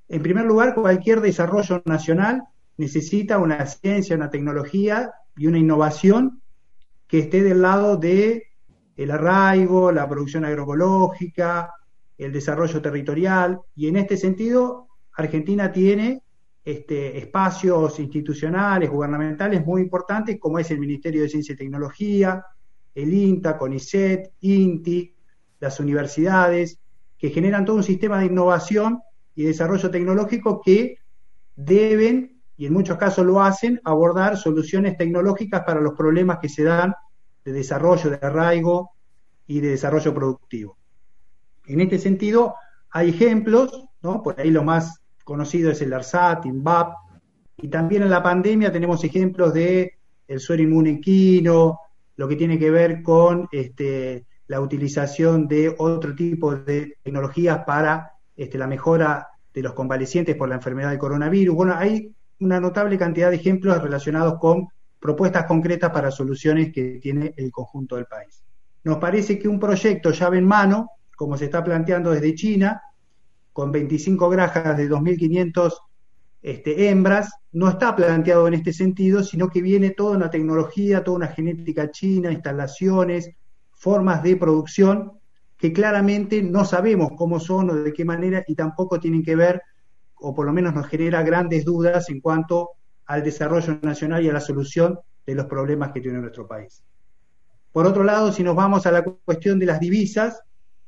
En primer lugar, cualquier desarrollo nacional necesita una ciencia, una tecnología y una innovación que esté del lado de el arraigo, la producción agroecológica, el desarrollo territorial, y en este sentido Argentina tiene espacios institucionales, gubernamentales muy importantes, como es el Ministerio de Ciencia y Tecnología, el INTA, CONICET, INTI, las universidades, que generan todo un sistema de innovación y desarrollo tecnológico que deben, y en muchos casos lo hacen, abordar soluciones tecnológicas para los problemas que se dan de desarrollo, de arraigo y de desarrollo productivo. En este sentido, hay ejemplos, ¿no? Por ahí lo más conocido es el ARSAT, INVAP, y también en la pandemia tenemos ejemplos de el suero inmune equino, lo que tiene que ver con la utilización de otro tipo de tecnologías para la mejora de los convalecientes por la enfermedad del coronavirus. Bueno, hay una notable cantidad de ejemplos relacionados con propuestas concretas para soluciones que tiene el conjunto del país. Nos parece que un proyecto llave en mano, como se está planteando desde China, con 25 granjas de 2.500 hembras, no está planteado en este sentido, sino que viene toda una tecnología, toda una genética china, instalaciones, formas de producción que claramente no sabemos cómo son o de qué manera, y tampoco tienen que ver, o por lo menos nos genera grandes dudas en cuanto al desarrollo nacional y a la solución de los problemas que tiene nuestro país. Por otro lado, si nos vamos a la cuestión de las divisas,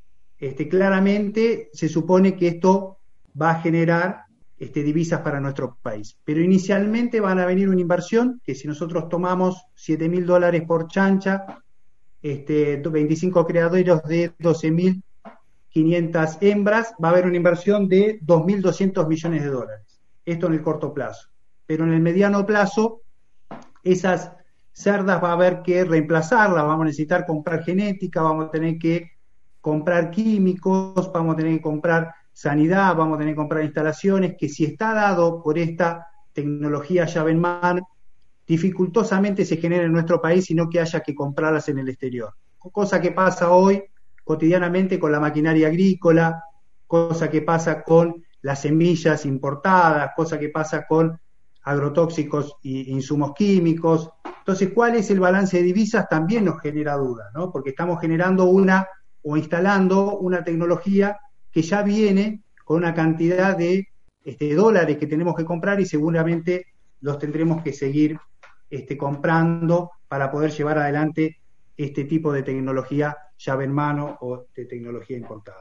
claramente se supone que esto va a generar divisas para nuestro país. Pero inicialmente van a venir una inversión que si nosotros tomamos $7.000 por chancha, 25 criaderos de 12.500 hembras, va a haber una inversión de $2.200 millones. Esto en el corto plazo. Pero en el mediano plazo, esas cerdas va a haber que reemplazarlas, vamos a necesitar comprar genética, vamos a tener que comprar químicos, vamos a tener que comprar sanidad, vamos a tener que comprar instalaciones, que si está dado por esta tecnología llave en mano, dificultosamente se genera en nuestro país, sino que haya que comprarlas en el exterior. Cosa que pasa hoy cotidianamente con la maquinaria agrícola, cosa que pasa con las semillas importadas, cosa que pasa con agrotóxicos e insumos químicos. Entonces, ¿cuál es el balance de divisas? También nos genera dudas, ¿no? Porque estamos generando o instalando una tecnología que ya viene con una cantidad de dólares que tenemos que comprar y seguramente los tendremos que seguir comprando para poder llevar adelante este tipo de tecnología llave en mano o de tecnología importada.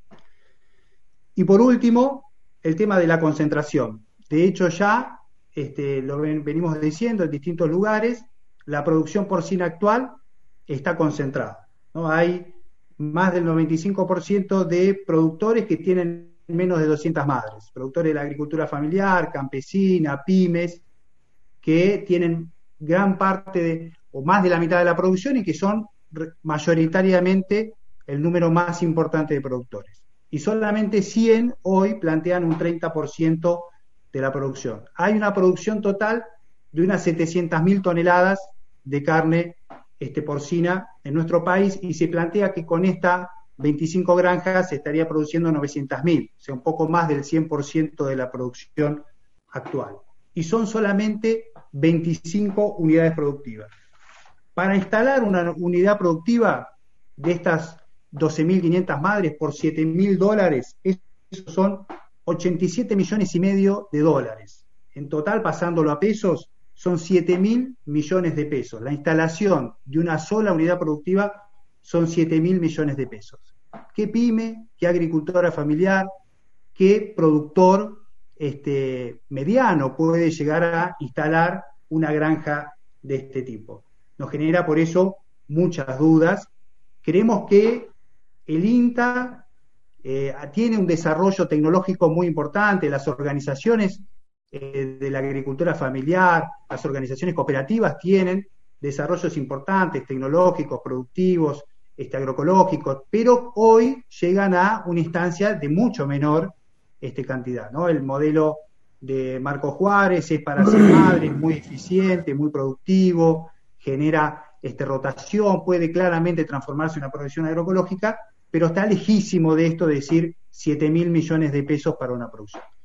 Y por último, el tema de la concentración. De hecho, ya lo venimos diciendo en distintos lugares, la producción porcina actual está concentrada, ¿no? Hay más del 95% de productores que tienen menos de 200 madres, productores de la agricultura familiar, campesina, pymes, que tienen gran parte o más de la mitad de la producción y que son mayoritariamente el número más importante de productores. Y solamente 100 hoy plantean un 30% de la producción. Hay una producción total de unas 700.000 toneladas de carne porcina en nuestro país y se plantea que con estas 25 granjas se estaría produciendo 900.000, o sea, un poco más del 100% de la producción actual. Y son solamente 25 unidades productivas. Para instalar una unidad productiva de estas 12.500 madres por $7.000, esos son 87,5 millones. En total, pasándolo a pesos, son 7.000 millones de pesos. La instalación de una sola unidad productiva son 7.000 millones de pesos. ¿Qué pyme, qué agricultora familiar, qué productor mediano puede llegar a instalar una granja de este tipo? Nos genera por eso muchas dudas. Creemos que el INTA tiene un desarrollo tecnológico muy importante, las organizaciones de la agricultura familiar, las organizaciones cooperativas tienen desarrollos importantes, tecnológicos, productivos, agroecológicos, pero hoy llegan a una instancia de mucho menor cantidad, ¿no? El modelo de Marco Juárez es para hacer madres, muy eficiente, muy productivo, genera rotación, puede claramente transformarse en una producción agroecológica, pero está lejísimo de esto de decir 7.000 millones de pesos para una producción.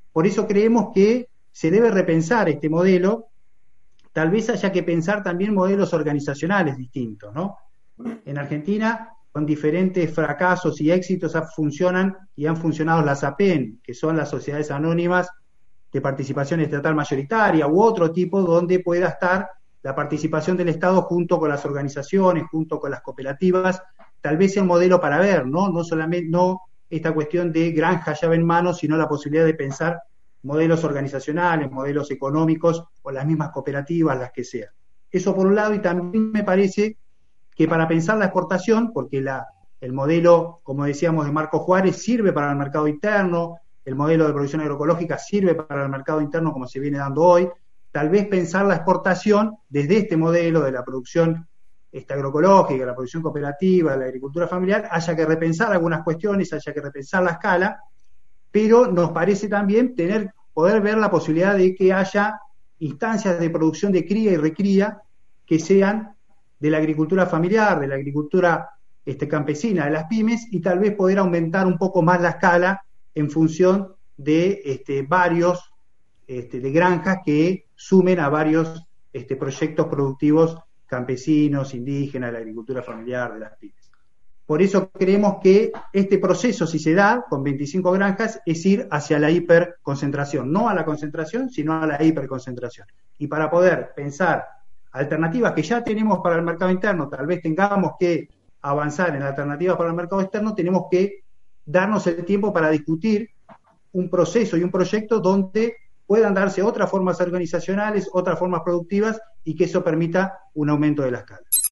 Por eso creemos que se debe repensar este modelo. Tal vez haya que pensar también modelos organizacionales distintos, ¿no? En Argentina, con diferentes fracasos y éxitos, funcionan y han funcionado las APEN, que son las sociedades anónimas de participación estatal mayoritaria, u otro tipo donde pueda estar la participación del Estado junto con las organizaciones, junto con las cooperativas. Tal vez sea un modelo para ver, ¿no? No solamente, no esta cuestión de granja llave en mano, sino la posibilidad de pensar modelos organizacionales, modelos económicos o las mismas cooperativas, las que sean. Eso por un lado, y también me parece que para pensar la exportación, porque el modelo, como decíamos, de Marco Juárez sirve para el mercado interno, el modelo de producción agroecológica sirve para el mercado interno como se viene dando hoy, tal vez pensar la exportación desde este modelo de la producción agroecológica, la producción cooperativa, la agricultura familiar, haya que repensar algunas cuestiones, haya que repensar la escala, pero nos parece también poder ver la posibilidad de que haya instancias de producción de cría y recría que sean de la agricultura familiar, de la agricultura campesina, de las pymes, y tal vez poder aumentar un poco más la escala en función de varios de granjas que sumen a varios proyectos productivos campesinos, indígenas, de la agricultura familiar, de las pymes. Por eso creemos que este proceso, si se da con 25 granjas, es ir hacia la hiperconcentración, no a la concentración, sino a la hiperconcentración. Y para poder pensar alternativas que ya tenemos para el mercado interno, tal vez tengamos que avanzar en alternativas para el mercado externo, tenemos que darnos el tiempo para discutir un proceso y un proyecto donde puedan darse otras formas organizacionales, otras formas productivas, y que eso permita un aumento de la escala.